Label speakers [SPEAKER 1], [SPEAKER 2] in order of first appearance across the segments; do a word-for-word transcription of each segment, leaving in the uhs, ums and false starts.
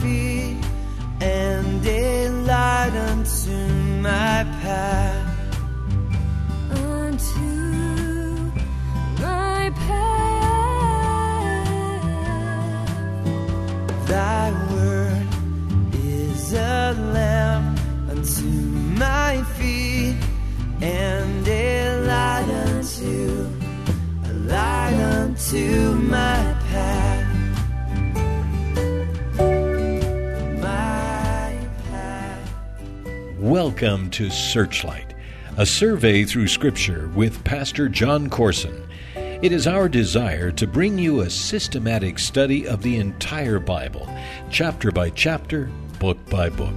[SPEAKER 1] feet and a light unto my path.
[SPEAKER 2] Unto my path.
[SPEAKER 1] Thy word is a lamp unto my feet and a light unto, a light unto my path. My path.
[SPEAKER 3] Welcome to Searchlight, a survey through Scripture with Pastor John Corson. It is our desire to bring you a systematic study of the entire Bible, chapter by chapter, book by book.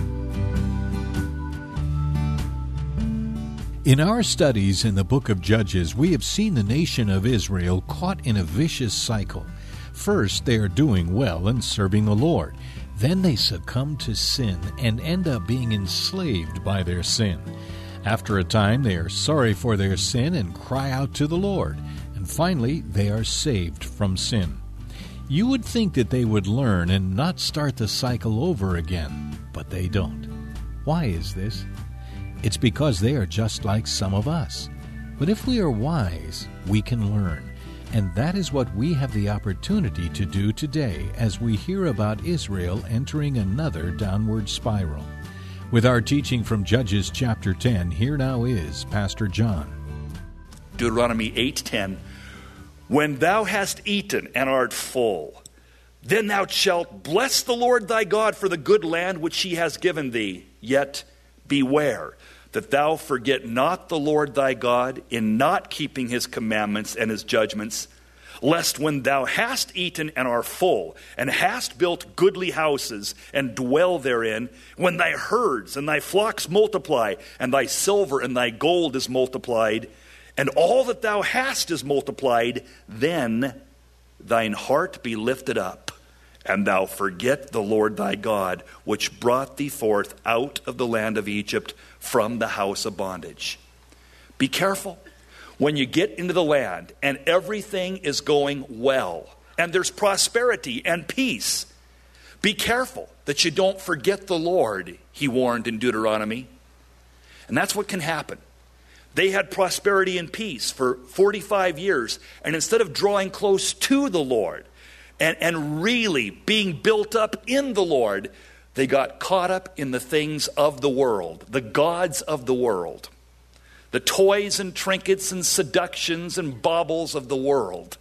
[SPEAKER 3] In our studies in the book of Judges, we have seen the nation of Israel caught in a vicious cycle. First, they are doing well and serving the Lord. Then they succumb to sin and end up being enslaved by their sin. After a time, they are sorry for their sin and cry out to the Lord. And finally, they are saved from sin. You would think that they would learn and not start the cycle over again, but they don't. Why is this? It's because they are just like some of us. But if we are wise, we can learn. And that is what we have the opportunity to do today as we hear about Israel entering another downward spiral. With our teaching from Judges chapter ten, here now is Pastor John.
[SPEAKER 4] Deuteronomy eight ten. When thou hast eaten and art full, then thou shalt bless the Lord thy God for the good land which he has given thee. Yet beware that thou forget not the Lord thy God in not keeping his commandments and his judgments, lest when thou hast eaten and are full, and hast built goodly houses, and dwell therein, when thy herds and thy flocks multiply, and thy silver and thy gold is multiplied, and all that thou hast is multiplied, then thine heart be lifted up, and thou forget the Lord thy God, which brought thee forth out of the land of Egypt from the house of bondage. Be careful when you get into the land and everything is going well, and there's prosperity and peace. Be careful that you don't forget the Lord, he warned in Deuteronomy. And that's what can happen. They had prosperity and peace for forty-five years, and instead of drawing close to the Lord and, and really being built up in the Lord, they got caught up in the things of the world, the gods of the world, the toys and trinkets and seductions and baubles of the world.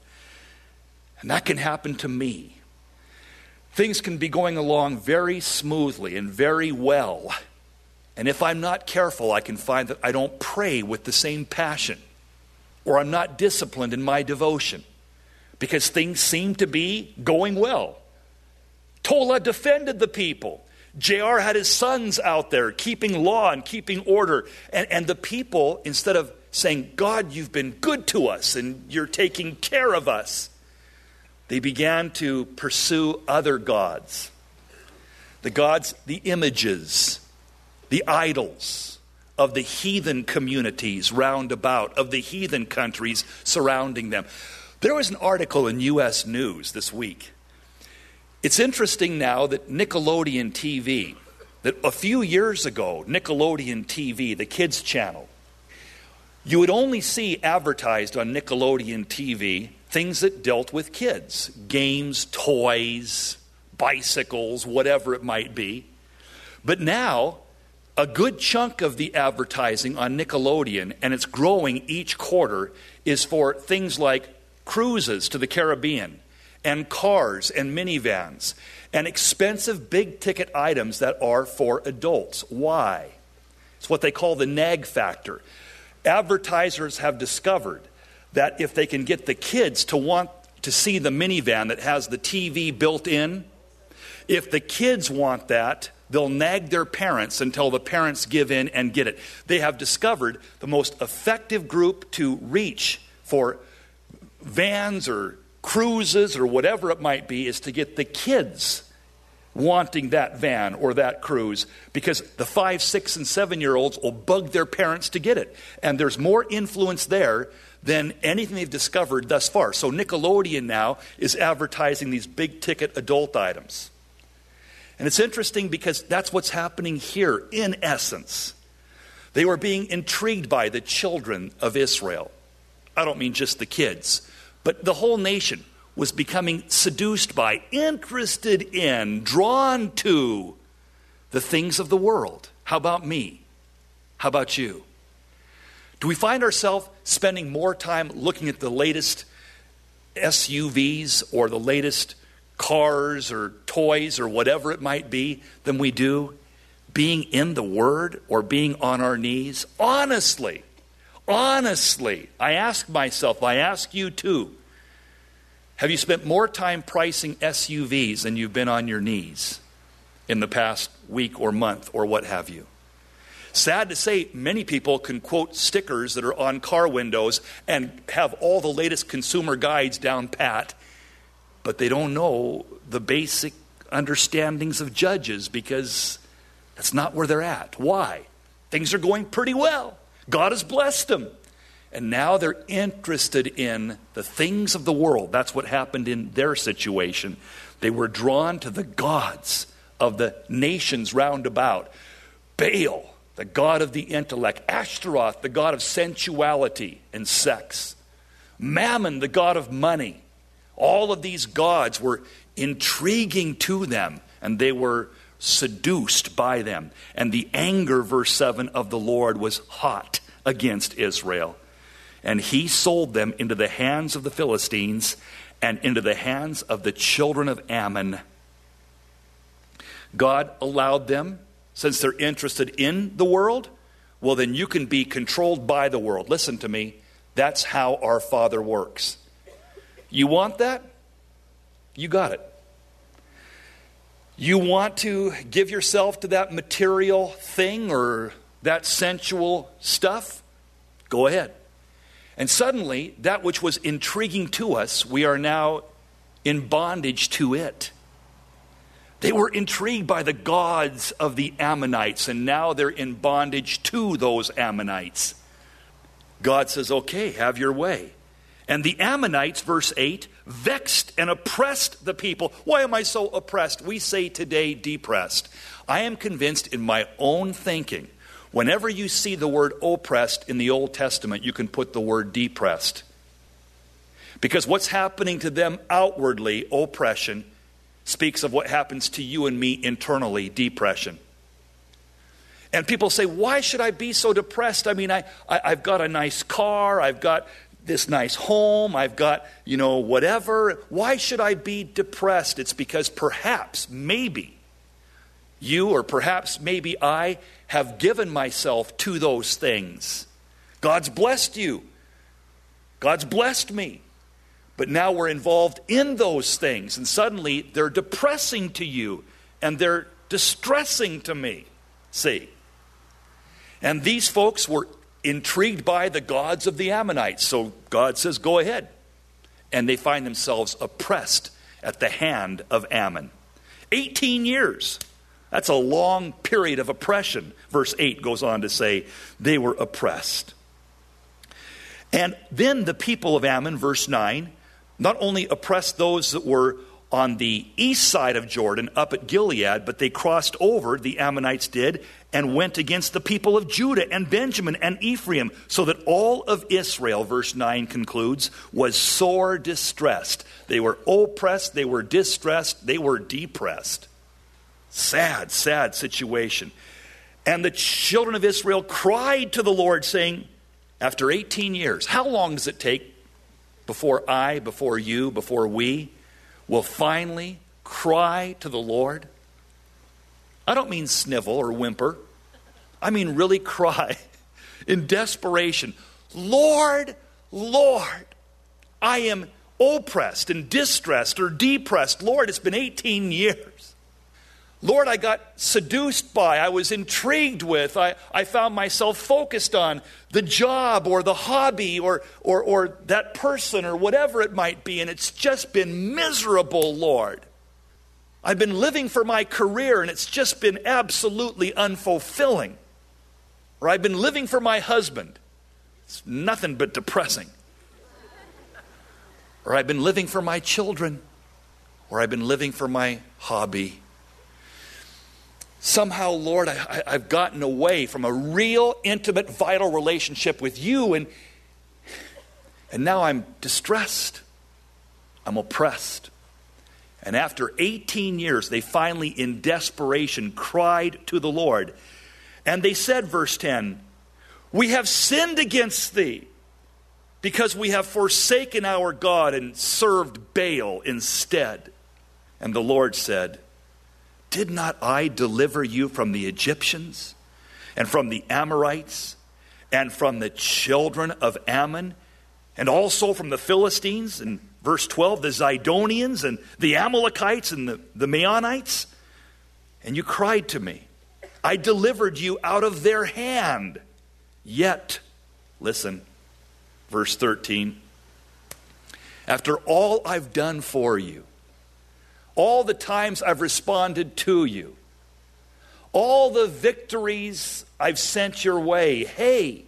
[SPEAKER 4] And that can happen to me. Things can be going along very smoothly and very well. And if I'm not careful, I can find that I don't pray with the same passion, or I'm not disciplined in my devotion, because things seem to be going well. Tola defended the people. J R had his sons out there keeping law and keeping order. And, and the people, instead of saying, God, you've been good to us and you're taking care of us, they began to pursue other gods. The gods, the images, the idols of the heathen communities round about, of the heathen countries surrounding them. There was an article in U S News this week. It's interesting now that Nickelodeon T V, that a few years ago, Nickelodeon T V, the kids channel, you would only see advertised on Nickelodeon T V things that dealt with kids, games, toys, bicycles, whatever it might be. But now, a good chunk of the advertising on Nickelodeon, and it's growing each quarter, is for things like cruises to the Caribbean, and cars and minivans, and expensive big-ticket items that are for adults. Why? It's what they call the nag factor. Advertisers have discovered that if they can get the kids to want to see the minivan that has the T V built in, if the kids want that, they'll nag their parents until the parents give in and get it. They have discovered the most effective group to reach for vans or cruises or whatever it might be is to get the kids wanting that van or that cruise, because the five, six, and seven-year-olds will bug their parents to get it. And there's more influence there than anything they've discovered thus far. So Nickelodeon now is advertising these big-ticket adult items. And it's interesting because that's what's happening here in essence. They were being intrigued by the children of Israel. I don't mean just the kids, but the whole nation was becoming seduced by, interested in, drawn to the things of the world. How about me? How about you? Do we find ourselves spending more time looking at the latest S U Vs or the latest cars or toys or whatever it might be than we do being in the Word or being on our knees? Honestly, honestly, I ask myself, I ask you too, have you spent more time pricing S U Vs than you've been on your knees in the past week or month or what have you? Sad to say, many people can quote stickers that are on car windows and have all the latest consumer guides down pat, but they don't know the basic understandings of Judges because that's not where they're at. Why? Things are going pretty well. God has blessed them. And now they're interested in the things of the world. That's what happened in their situation. They were drawn to the gods of the nations round about. Baal, the god of the intellect. Ashtaroth, the god of sensuality and sex. Mammon, the god of money. All of these gods were intriguing to them, and they were seduced by them. And the anger, verse seven, of the Lord was hot against Israel. And he sold them into the hands of the Philistines and into the hands of the children of Ammon. God allowed them, since they're interested in the world, well, then you can be controlled by the world. Listen to me. That's how our Father works. You want that? You got it. You want to give yourself to that material thing or that sensual stuff? Go ahead. And suddenly, that which was intriguing to us, we are now in bondage to it. They were intrigued by the gods of the Ammonites, and now they're in bondage to those Ammonites. God says, okay, have your way. And the Ammonites, verse eight, vexed and oppressed the people. Why am I so oppressed? We say today depressed. I am convinced in my own thinking, whenever you see the word oppressed in the Old Testament, you can put the word depressed. Because what's happening to them outwardly, oppression, speaks of what happens to you and me internally, depression. And people say, why should I be so depressed? I mean, I, I, I've got a nice car, I've got this nice home, I've got, you know, whatever. Why should I be depressed? It's because perhaps, maybe, you or perhaps maybe I have given myself to those things. God's blessed you. God's blessed me. But now we're involved in those things, and suddenly they're depressing to you, and they're distressing to me. See? And these folks were intrigued by the gods of the Ammonites. So God says, go ahead. And they find themselves oppressed at the hand of Ammon. eighteen years. That's a long period of oppression. Verse eight goes on to say, they were oppressed. And then the people of Ammon, verse nine, not only oppressed those that were on the east side of Jordan, up at Gilead, but they crossed over, the Ammonites did, and went against the people of Judah and Benjamin and Ephraim, so that all of Israel, verse nine concludes, was sore distressed. They were oppressed, they were distressed, they were depressed. Sad, sad situation. And the children of Israel cried to the Lord, saying, after eighteen years, how long does it take before I, before you, before we will finally cry to the Lord? I don't mean snivel or whimper. I mean really cry in desperation. Lord, Lord, I am oppressed and distressed or depressed. Lord, it's been eighteen years. Lord, I got seduced by, I was intrigued with, I, I found myself focused on the job or the hobby or, or, or that person or whatever it might be, and it's just been miserable, Lord. I've been living for my career, and it's just been absolutely unfulfilling. Or I've been living for my husband. It's nothing but depressing. Or I've been living for my children. Or I've been living for my hobby. somehow, Lord, I, I, I've gotten away from a real, intimate, vital relationship with you, and, and now I'm distressed. I'm oppressed. And after eighteen years, they finally, in desperation, cried to the Lord. And they said, verse ten, we have sinned against thee, because we have forsaken our God and served Baal instead. And the Lord said, did not I deliver you from the Egyptians, and from the Amorites, and from the children of Ammon, and also from the Philistines? And verse twelve, the Zidonians, and the Amalekites, and the, the Maonites? And you cried to me. I delivered you out of their hand. Yet, listen, verse thirteen, after all I've done for you, all the times I've responded to you, all the victories I've sent your way, hey,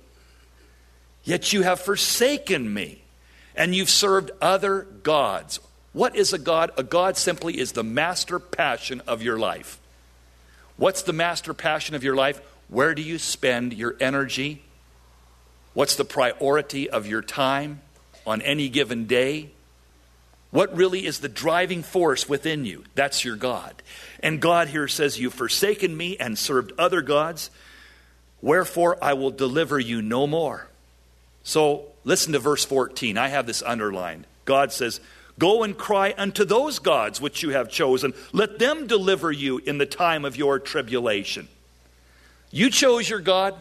[SPEAKER 4] yet you have forsaken me, and you've served other gods. What is a god? A god simply is the master passion of your life. What's the master passion of your life? Where do you spend your energy? What's the priority of your time on any given day? What really is the driving force within you? That's your God. And God here says, you've forsaken me and served other gods. Wherefore I will deliver you no more. So listen to verse fourteen. I have this underlined. God says, go and cry unto those gods which you have chosen. Let them deliver you in the time of your tribulation. You chose your God.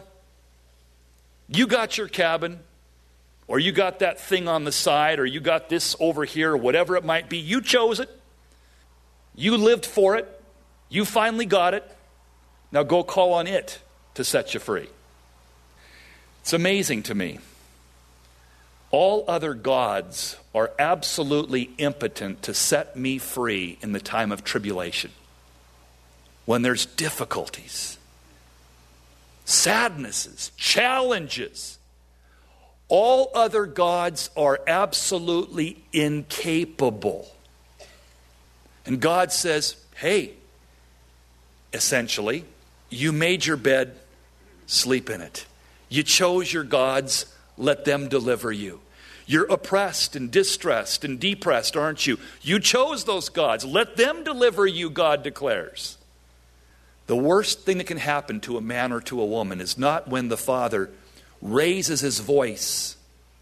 [SPEAKER 4] You got your cabin. Or you got that thing on the side. Or you got this over here. Or whatever it might be. You chose it. You lived for it. You finally got it. Now go call on it to set you free. It's amazing to me. All other gods are absolutely impotent to set me free in the time of tribulation. When there's difficulties, sadnesses, challenges, all other gods are absolutely incapable. And God says, hey, essentially, you made your bed, sleep in it. You chose your gods, let them deliver you. You're oppressed and distressed and depressed, aren't you? You chose those gods. Let them deliver you, God declares. The worst thing that can happen to a man or to a woman is not when the father raises his voice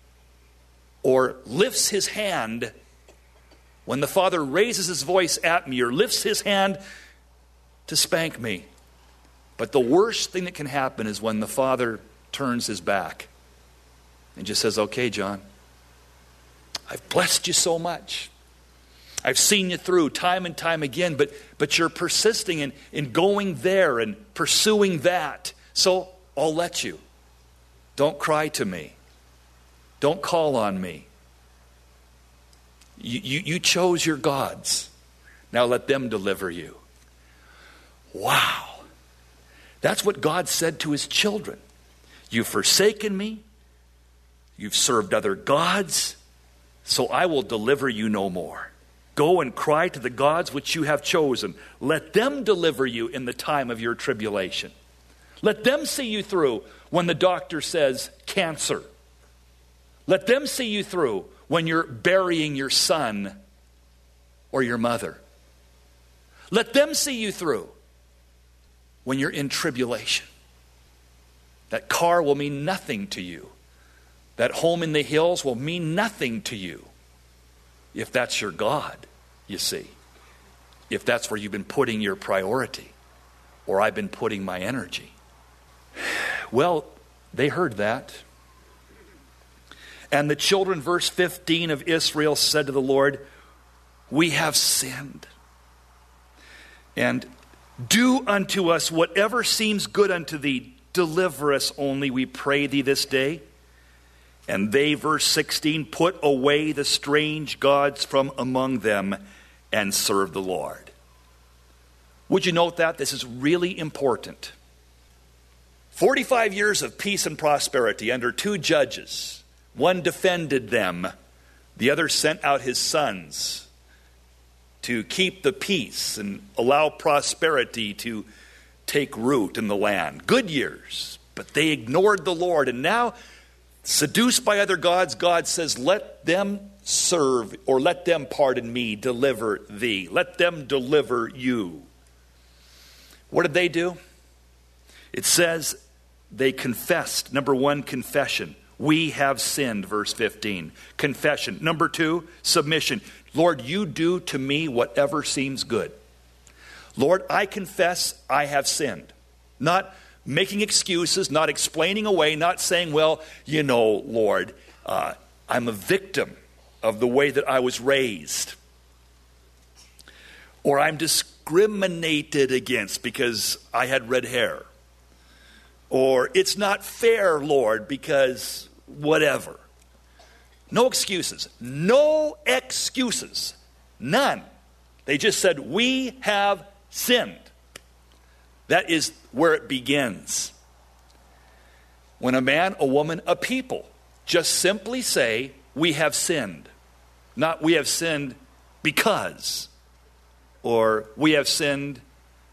[SPEAKER 4] or lifts his hand. When the father raises his voice at me or lifts his hand to spank me. But the worst thing that can happen is when the father turns his back and just says, okay, John, I've blessed you so much. I've seen you through time and time again, but, but you're persisting in, in going there and pursuing that. So I'll let you. Don't cry to me. Don't call on me. You, you, you chose your gods. Now let them deliver you. Wow. That's what God said to his children. You've forsaken me. You've served other gods. So I will deliver you no more. Go and cry to the gods which you have chosen. Let them deliver you in the time of your tribulation. Let them see you through when the doctor says cancer. Let them see you through when you're burying your son or your mother. Let them see you through when you're in tribulation. That car will mean nothing to you. That home in the hills will mean nothing to you. If that's your God, you see. If that's where you've been putting your priority. Or I've been putting my energy. Well, they heard that. And the children, verse fifteen of Israel, said to the Lord, we have sinned. And do unto us whatever seems good unto thee. Deliver us only, we pray thee, this day. And they, verse sixteen, put away the strange gods from among them and serve the Lord. Would you note that? This is really important. forty-five years of peace and prosperity under two judges. One defended them. The other sent out his sons to keep the peace and allow prosperity to take root in the land. Good years. But they ignored the Lord. And now, seduced by other gods, God says, let them serve, or let them, pardon me, deliver thee. Let them deliver you. What did they do? It says they confessed. Number one, confession. We have sinned, verse fifteen. Confession. Number two, submission. Lord, you do to me whatever seems good. Lord, I confess I have sinned. Not making excuses, not explaining away, not saying, well, you know, Lord, uh, I'm a victim of the way that I was raised. Or I'm discriminated against because I had red hair. Or it's not fair, Lord, because whatever. No excuses. No excuses. None. They just said, we have sinned. That is where it begins. When a man, a woman, a people just simply say, we have sinned. Not we have sinned because. Or we have sinned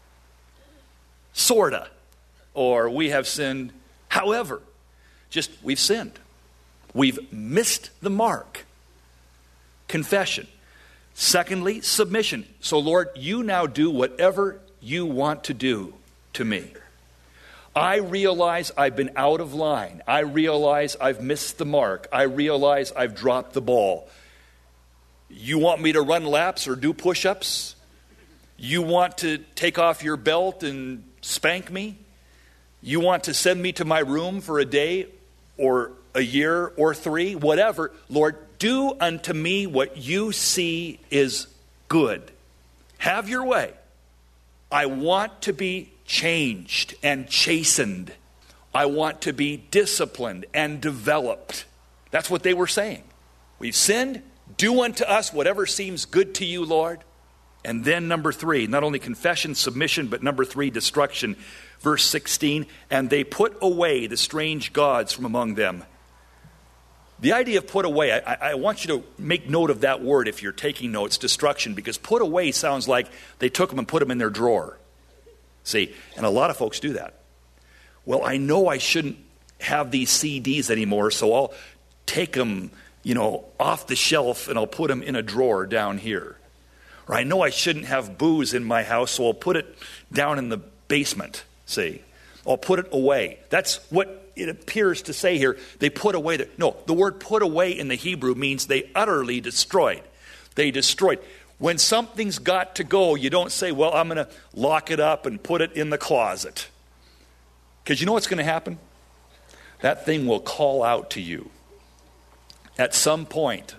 [SPEAKER 4] sorta. Or we have sinned however. Just we've sinned. We've missed the mark. Confession. Secondly, submission. So Lord, you now do whatever you want to do to me. I realize I've been out of line. I realize I've missed the mark. I realize I've dropped the ball. You want me to run laps or do push-ups? You want to take off your belt and spank me? You want to send me to my room for a day or a year or three? Whatever. Lord, do unto me what you see is good. Have your way. I want to be changed and chastened. I want to be disciplined and developed. That's what they were saying. We've sinned. Do unto us whatever seems good to you, Lord. And then number three, not only confession, submission, but number three, destruction. Verse sixteen, and they put away the strange gods from among them. The idea of put away, I, I want you to make note of that word if you're taking notes, destruction, because put away sounds like they took them and put them in their drawer. See, and a lot of folks do that. Well, I know I shouldn't have these C Ds anymore, so I'll take them, you know, off the shelf and I'll put them in a drawer down here. Or I know I shouldn't have booze in my house, so I'll put it down in the basement, see. I'll put it away. That's what it appears to say here. They put away. The, no, the word put away in the Hebrew means they utterly destroyed. They destroyed. When something's got to go, you don't say, well, I'm going to lock it up and put it in the closet. Because you know what's going to happen? That thing will call out to you at some point,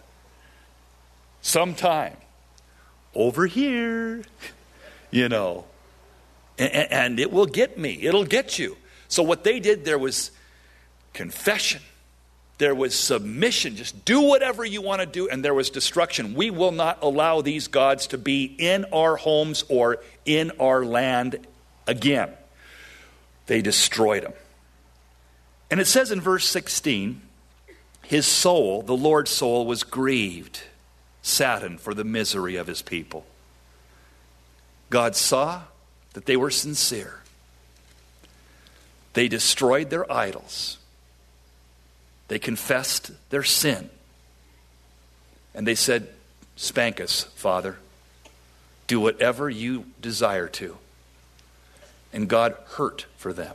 [SPEAKER 4] sometime, over here, you know, and, and it will get me. It'll get you. So what they did, there was confession. There was submission. Just do whatever you want to do. And there was destruction. We will not allow these gods to be in our homes or in our land again. They destroyed them. And it says in verse sixteen, his soul, the Lord's soul, was grieved, saddened for the misery of his people. God saw that they were sincere. They destroyed their idols. They confessed their sin. And they said, spank us, Father. Do whatever you desire to. And God hurt for them.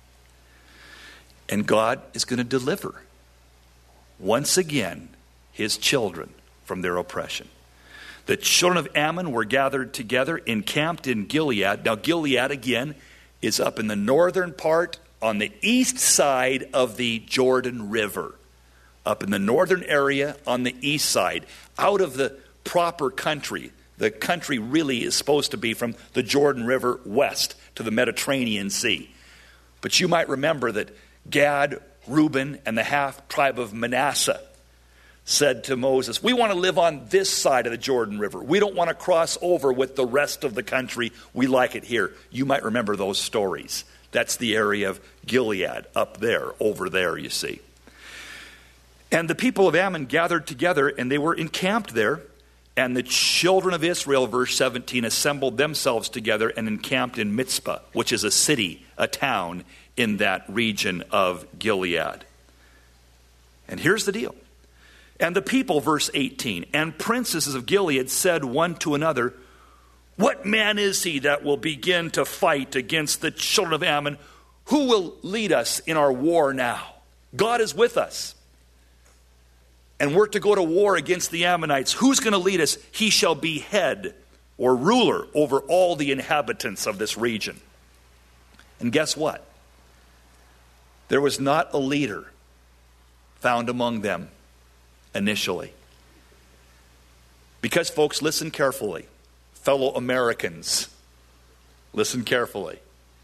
[SPEAKER 4] And God is going to deliver, once again, his children from their oppression. The children of Ammon were gathered together, encamped in Gilead. Now, Gilead, again, is up in the northern part on the east side of the Jordan River. Up in the northern area on the east side, out of the proper country. The country really is supposed to be from the Jordan River west to the Mediterranean Sea. But you might remember that Gad, Reuben, and the half tribe of Manasseh said to Moses, we want to live on this side of the Jordan River. We don't want to cross over with the rest of the country. We like it here. You might remember those stories. That's the area of Gilead, up there, over there, you see. And the people of Ammon gathered together, and they were encamped there. And the children of Israel, verse seventeen, assembled themselves together and encamped in Mizpah, which is a city, a town in that region of Gilead. And here's the deal. And the people, verse eighteen, and princes of Gilead said one to another, what man is he that will begin to fight against the children of Ammon? Who will lead us in our war now? God is with us. And we're to go to war against the Ammonites. Who's going to lead us? He shall be head or ruler over all the inhabitants of this region. And guess what? There was not a leader found among them initially. Because, folks, listen carefully. Fellow Americans, listen carefully.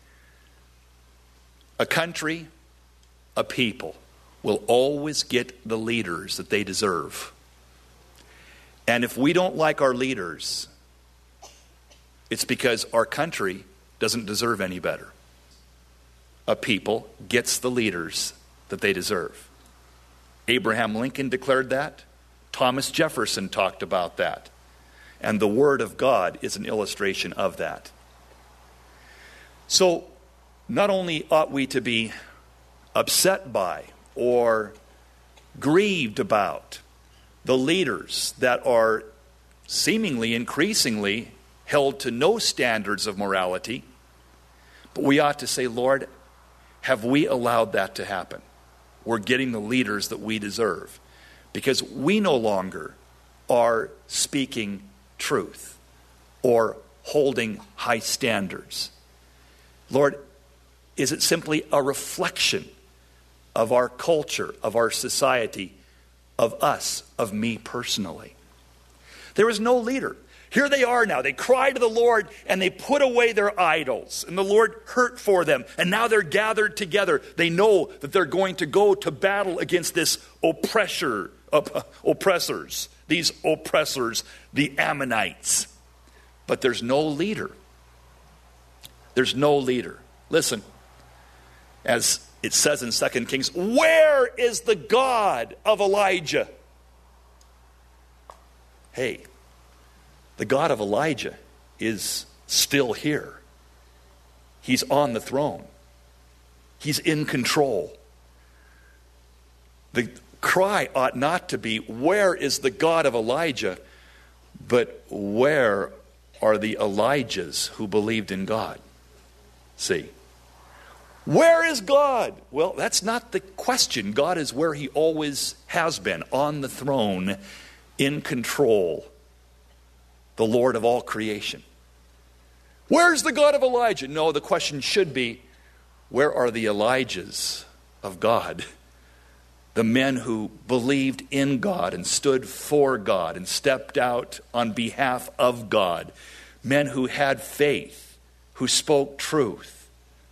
[SPEAKER 4] A country, a people, will always get the leaders that they deserve. And if we don't like our leaders, it's because our country doesn't deserve any better. A people gets the leaders that they deserve. Abraham Lincoln declared that. Thomas Jefferson talked about that. And the Word of God is an illustration of that. So, not only ought we to be upset by or grieved about the leaders that are seemingly increasingly held to no standards of morality, but we ought to say, Lord, have we allowed that to happen? We're getting the leaders that we deserve because we no longer are speaking truth or holding high standards. Lord, is it simply a reflection of our culture, of our society, of us, of me personally? There is no leader. Here they are now. They cry to the Lord and they put away their idols. And the Lord hurt for them. And now they're gathered together. They know that they're going to go to battle against this oppressor, op- oppressors. These oppressors, the Ammonites. But there's no leader. There's no leader. Listen, as it says in Second Kings, where is the God of Elijah? Hey, the God of Elijah is still here. He's on the throne. He's in control. The cry ought not to be, where is the God of Elijah? But where are the Elijahs who believed in God? See, where is God? Well, that's not the question. God is where he always has been, on the throne, in control, the Lord of all creation. Where's the God of Elijah? No, the question should be, where are the Elijahs of God? The men who believed in God and stood for God and stepped out on behalf of God. Men who had faith, who spoke truth,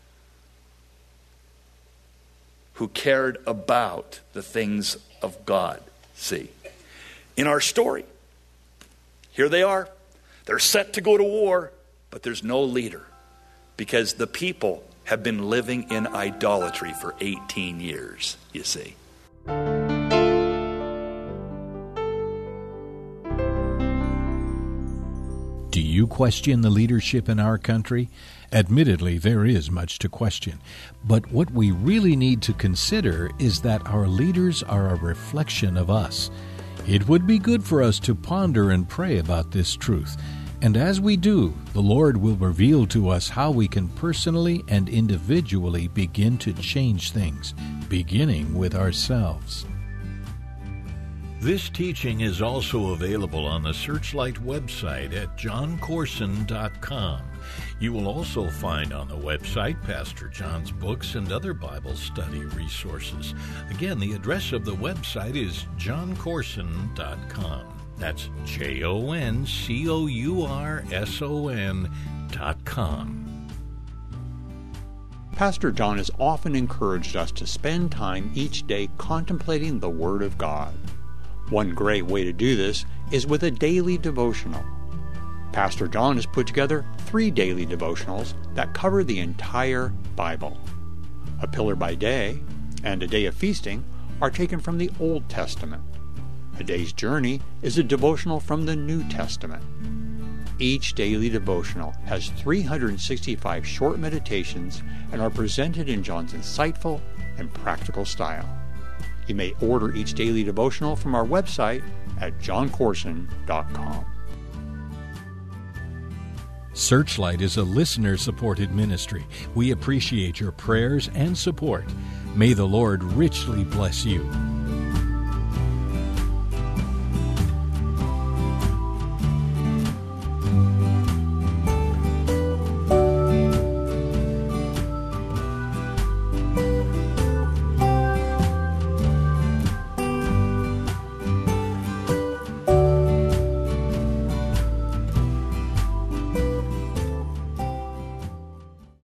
[SPEAKER 4] who cared about the things of God. See, in our story, here they are. They're set to go to war, but there's no leader because the people have been living in idolatry for eighteen years, you see.
[SPEAKER 3] Do you question the leadership in our country? Admittedly, there is much to question. But what we really need to consider is that our leaders are a reflection of us. It would be good for us to ponder and pray about this truth. And as we do, the Lord will reveal to us how we can personally and individually begin to change things, beginning with ourselves.
[SPEAKER 2] This teaching is also available on the Searchlight website at john corson dot com. You will also find on the website Pastor John's books and other Bible study resources. Again, the address of the website is john corson dot com. That's J O N C O U R S O N dot com.
[SPEAKER 5] Pastor John has often encouraged us to spend time each day contemplating the Word of God. One great way to do this is with a daily devotional. Pastor John has put together three daily devotionals that cover the entire Bible. A Pillar by Day and A Day of Feasting are taken from the Old Testament. A Day's Journey is a devotional from the New Testament. Each daily devotional has three hundred sixty-five short meditations and are presented in John's insightful and practical style. You may order each daily devotional from our website at john corson dot com.
[SPEAKER 3] Searchlight is a listener-supported ministry. We appreciate your prayers and support. May the Lord richly bless you.